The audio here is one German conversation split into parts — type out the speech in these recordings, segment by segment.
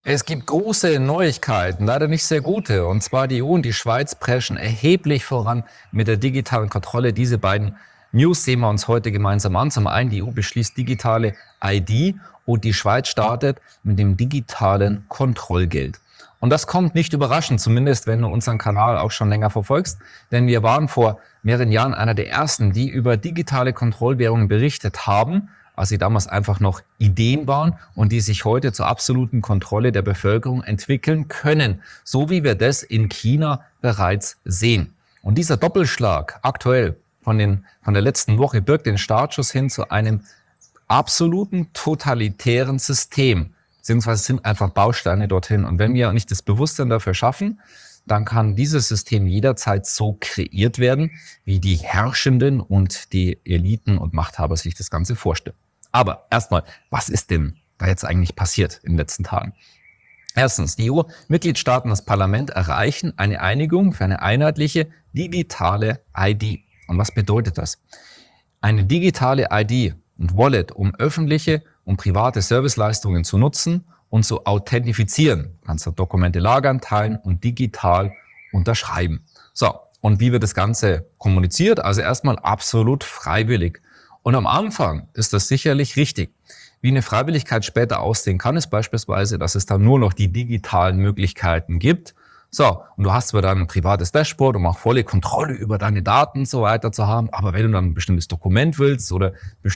Es gibt große Neuigkeiten, leider nicht sehr gute. Und zwar die EU und die Schweiz preschen erheblich voran mit der digitalen Kontrolle. Diese beiden News sehen wir uns heute gemeinsam an. Zum einen, die EU beschließt digitale ID und die Schweiz startet mit dem digitalen Kontrollgeld. Und das kommt nicht überraschend, zumindest wenn du unseren Kanal auch schon länger verfolgst. Denn wir waren vor mehreren Jahren einer der ersten, die über digitale Kontrollwährungen berichtet haben, als sie damals einfach noch Ideen waren und die sich heute zur absoluten Kontrolle der Bevölkerung entwickeln können, so wie wir das in China bereits sehen. Und dieser Doppelschlag aktuell von der letzten Woche birgt den Startschuss hin zu einem absoluten totalitären System, beziehungsweise sind einfach Bausteine dorthin. Und wenn wir nicht das Bewusstsein dafür schaffen, dann kann dieses System jederzeit so kreiert werden, wie die Herrschenden und die Eliten und Machthaber sich das Ganze vorstellen. Aber erstmal, was ist denn da jetzt eigentlich passiert in den letzten Tagen? Erstens, die EU-Mitgliedstaaten und das Parlament erreichen eine Einigung für eine einheitliche digitale ID. Und was bedeutet das? Eine digitale ID und Wallet, um öffentliche und private Serviceleistungen zu nutzen und zu authentifizieren. Du kannst Dokumente lagern, teilen und digital unterschreiben. So, und wie wird das Ganze kommuniziert? Also erstmal absolut freiwillig. Und am Anfang ist das sicherlich richtig. Wie eine Freiwilligkeit später aussehen kann, ist beispielsweise, dass es dann nur noch die digitalen Möglichkeiten gibt. So, und du hast zwar dann ein privates Dashboard, um auch volle Kontrolle über deine Daten und so weiter zu haben, aber wenn du dann ein bestimmtes Dokument willst oder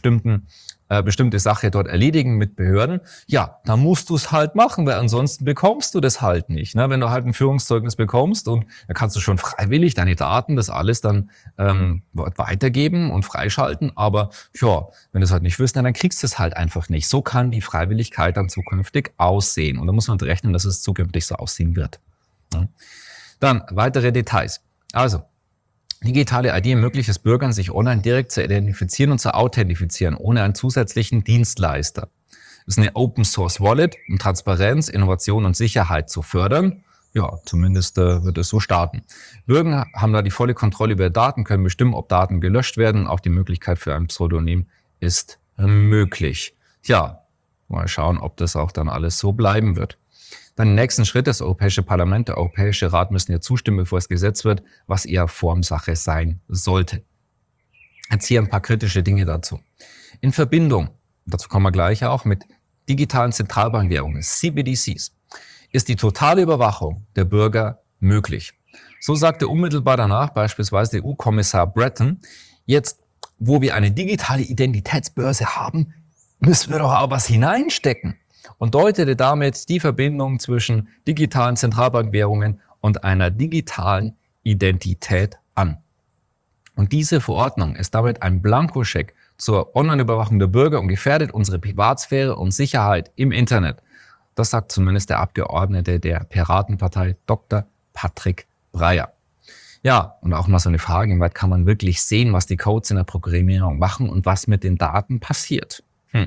bestimmte Sache dort erledigen mit Behörden, ja, dann musst du es halt machen, weil ansonsten bekommst du das halt nicht. Ne? Wenn du halt ein Führungszeugnis bekommst und dann kannst du schon freiwillig deine Daten, das alles dann weitergeben und freischalten, aber ja, wenn du es halt nicht willst, dann kriegst du es halt einfach nicht. So kann die Freiwilligkeit dann zukünftig aussehen und da muss man rechnen, dass es zukünftig so aussehen wird. Ja. Dann weitere Details. Also, digitale ID ermöglicht es Bürgern, sich online direkt zu identifizieren und zu authentifizieren, ohne einen zusätzlichen Dienstleister. Es ist eine Open-Source-Wallet, um Transparenz, Innovation und Sicherheit zu fördern. Ja, zumindest wird es so starten. Bürger haben da die volle Kontrolle über Daten, können bestimmen, ob Daten gelöscht werden. Auch die Möglichkeit für ein Pseudonym ist möglich. Ja, mal schauen, ob das auch dann alles so bleiben wird. Dann im nächsten Schritt, das Europäische Parlament, der Europäische Rat müssen ja zustimmen, bevor es Gesetz wird, was eher Formsache sein sollte. Jetzt hier ein paar kritische Dinge dazu. In Verbindung, dazu kommen wir gleich auch, mit digitalen Zentralbankwährungen, CBDCs, ist die totale Überwachung der Bürger möglich. So sagte unmittelbar danach beispielsweise der EU-Kommissar Breton, jetzt, wo wir eine digitale Identitätsbörse haben, müssen wir doch auch was hineinstecken. Und deutete damit die Verbindung zwischen digitalen Zentralbankwährungen und einer digitalen Identität an. Und diese Verordnung ist damit ein Blankoscheck zur Online-Überwachung der Bürger und gefährdet unsere Privatsphäre und Sicherheit im Internet. Das sagt zumindest der Abgeordnete der Piratenpartei Dr. Patrick Breyer. Ja, und auch mal so eine Frage, inwieweit kann man wirklich sehen, was die Codes in der Programmierung machen und was mit den Daten passiert?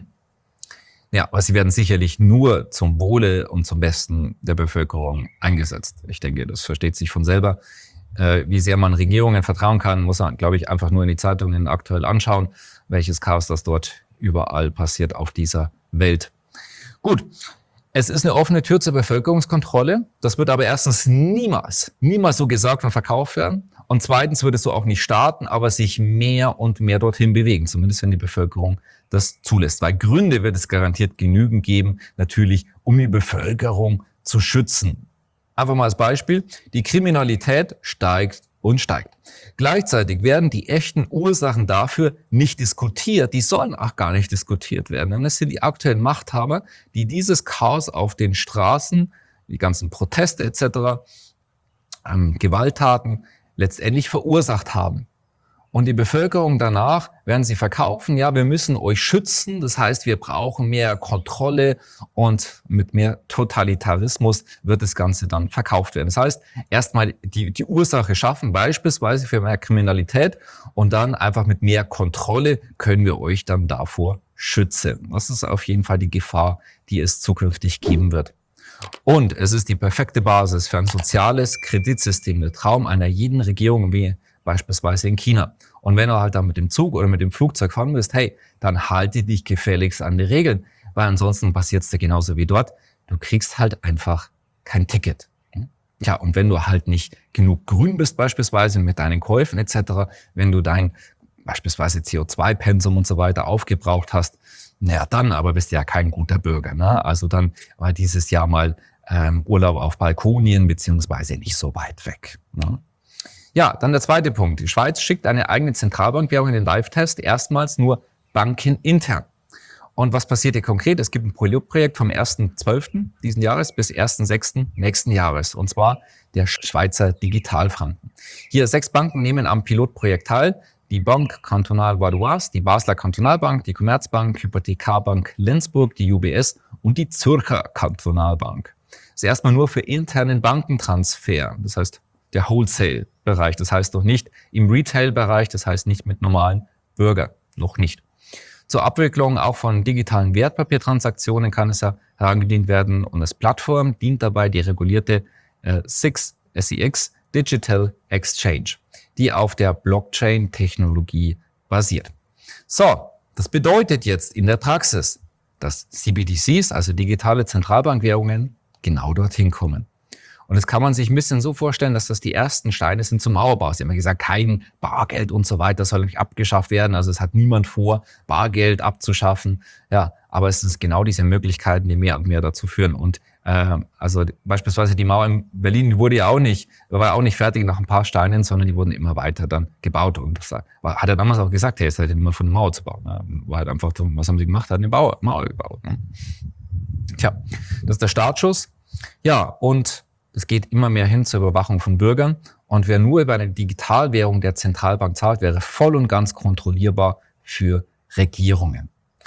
Ja, aber sie werden sicherlich nur zum Wohle und zum Besten der Bevölkerung eingesetzt. Ich denke, das versteht sich von selber. Wie sehr man Regierungen vertrauen kann, muss man, glaube ich, einfach nur in die Zeitungen aktuell anschauen, welches Chaos das dort überall passiert auf dieser Welt. Gut, es ist eine offene Tür zur Bevölkerungskontrolle. Das wird aber erstens niemals so gesagt und verkauft werden. Und zweitens wird es so auch nicht starten, aber sich mehr und mehr dorthin bewegen, zumindest wenn die Bevölkerung das zulässt. Weil Gründe wird es garantiert genügend geben, natürlich, um die Bevölkerung zu schützen. Einfach mal als Beispiel, die Kriminalität steigt und steigt. Gleichzeitig werden die echten Ursachen dafür nicht diskutiert, die sollen auch gar nicht diskutiert werden. Denn es sind die aktuellen Machthaber, die dieses Chaos auf den Straßen, die ganzen Proteste etc., Gewalttaten letztendlich verursacht haben. Und die Bevölkerung danach werden sie verkaufen, ja, wir müssen euch schützen, das heißt, wir brauchen mehr Kontrolle und mit mehr Totalitarismus wird das Ganze dann verkauft werden. Das heißt, erstmal die Ursache schaffen, beispielsweise für mehr Kriminalität und dann einfach mit mehr Kontrolle können wir euch dann davor schützen. Das ist auf jeden Fall die Gefahr, die es zukünftig geben wird. Und es ist die perfekte Basis für ein soziales Kreditsystem, der Traum einer jeden Regierung wie beispielsweise in China. Und wenn du halt dann mit dem Zug oder mit dem Flugzeug fahren willst, hey, dann halte dich gefälligst an die Regeln, weil ansonsten passiert es dir genauso wie dort. du kriegst halt einfach kein Ticket. Ja, und wenn du halt nicht genug grün bist beispielsweise mit deinen Käufen etc., wenn du dein beispielsweise CO2-Pensum und so weiter aufgebraucht hast, naja, dann aber bist du ja kein guter Bürger. Ne? Also dann war dieses Jahr mal Urlaub auf Balkonien beziehungsweise nicht so weit weg. Ne? Ja, dann der zweite Punkt. Die Schweiz schickt eine eigene Zentralbankwährung in den Live-Test, erstmals nur bankenintern. Und was passiert hier konkret? Es gibt ein Pilotprojekt vom 1.12. diesen Jahres bis 1.6. nächsten Jahres. Und zwar der Schweizer Digitalfranken. Hier 6 Banken nehmen am Pilotprojekt teil. Die Banque Cantonale Vaudoise, die Basler Kantonalbank, die Commerzbank, Hypothekarbank Lenzburg, die UBS und die Zürcher Kantonalbank. Das ist erstmal nur für internen Bankentransfer. Das heißt, der Wholesale-Bereich. Das heißt doch nicht im Retail-Bereich. Das heißt nicht mit normalen Bürgern. Noch nicht. Zur Abwicklung auch von digitalen Wertpapiertransaktionen kann es ja herangedient werden und als Plattform dient dabei die regulierte SEX Digital Exchange, die auf der Blockchain-Technologie basiert. So, das bedeutet jetzt in der Praxis, dass CBDCs, also digitale Zentralbankwährungen, genau dorthin kommen. Und das kann man sich ein bisschen so vorstellen, dass das die ersten Steine sind zum Mauerbau. Sie haben ja gesagt, kein Bargeld und so weiter soll nicht abgeschafft werden. Also es hat niemand vor, Bargeld abzuschaffen. Ja, aber es ist genau diese Möglichkeiten, die mehr und mehr dazu führen. Und also beispielsweise die Mauer in Berlin, die war auch nicht fertig nach ein paar Steinen, sondern die wurden immer weiter dann gebaut. Und das hat er damals auch gesagt, hey, es ist halt immer von der Mauer zu bauen. War halt einfach, was haben sie gemacht? Hat eine Mauer gebaut. Ne? Tja, das ist der Startschuss. Ja, und es geht immer mehr hin zur Überwachung von Bürgern. Und wer nur über eine Digitalwährung der Zentralbank zahlt, wäre voll und ganz kontrollierbar für Regierungen.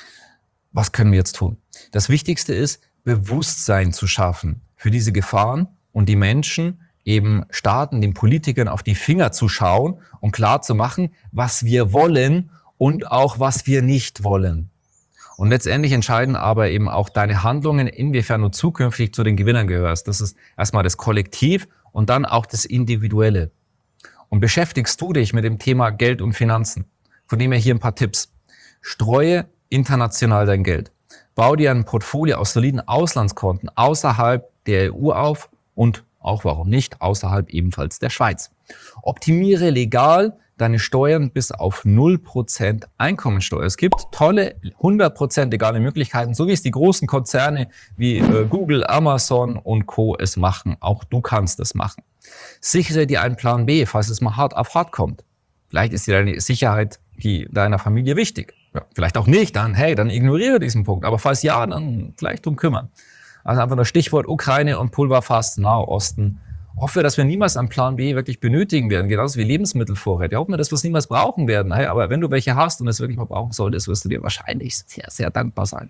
Was können wir jetzt tun? Das Wichtigste ist, Bewusstsein zu schaffen für diese Gefahren und die Menschen, eben Staaten, den Politikern auf die Finger zu schauen und klar zu machen, was wir wollen und auch was wir nicht wollen. Und letztendlich entscheiden aber eben auch deine Handlungen, inwiefern du zukünftig zu den Gewinnern gehörst. Das ist erstmal das Kollektiv und dann auch das Individuelle. Und beschäftigst du dich mit dem Thema Geld und Finanzen? Von dem her hier ein paar Tipps. Streue international dein Geld. Bau dir ein Portfolio aus soliden Auslandskonten außerhalb der EU auf und auch, warum nicht, außerhalb ebenfalls der Schweiz. Optimiere legal deine Steuern bis auf 0% Einkommensteuer. Es gibt tolle 100% legale Möglichkeiten, so wie es die großen Konzerne wie Google, Amazon und Co. es machen. Auch du kannst es machen. Sichere dir einen Plan B, falls es mal hart auf hart kommt. Vielleicht ist dir deine Sicherheit deiner Familie wichtig. Ja, vielleicht auch nicht, dann ignoriere diesen Punkt. Aber falls ja, dann vielleicht drum kümmern. Also einfach das Stichwort Ukraine und Pulverfass, Nahosten. Hoffe, dass wir niemals einen Plan B wirklich benötigen werden, genauso wie Lebensmittelvorräte. Hoffen wir, dass wir es niemals brauchen werden. Hey, aber wenn du welche hast und es wirklich mal brauchen solltest, wirst du dir wahrscheinlich sehr, sehr dankbar sein.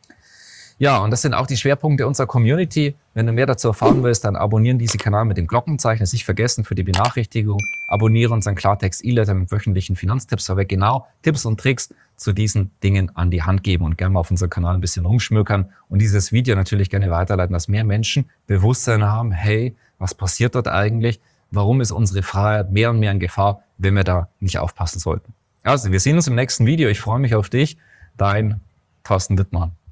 Ja, und das sind auch die Schwerpunkte unserer Community. Wenn du mehr dazu erfahren willst, dann abonnieren diesen Kanal mit dem Glockenzeichen. Das nicht vergessen für die Benachrichtigung. Abonniere unseren Klartext E-Letter mit wöchentlichen Finanztipps, weil wir genau Tipps und Tricks zu diesen Dingen an die Hand geben und gerne mal auf unserem Kanal ein bisschen rumschmökern und dieses Video natürlich gerne weiterleiten, dass mehr Menschen Bewusstsein haben, hey, was passiert dort eigentlich? Warum ist unsere Freiheit mehr und mehr in Gefahr, wenn wir da nicht aufpassen sollten? Also, wir sehen uns im nächsten Video. Ich freue mich auf dich. Dein Thorsten Wittmann.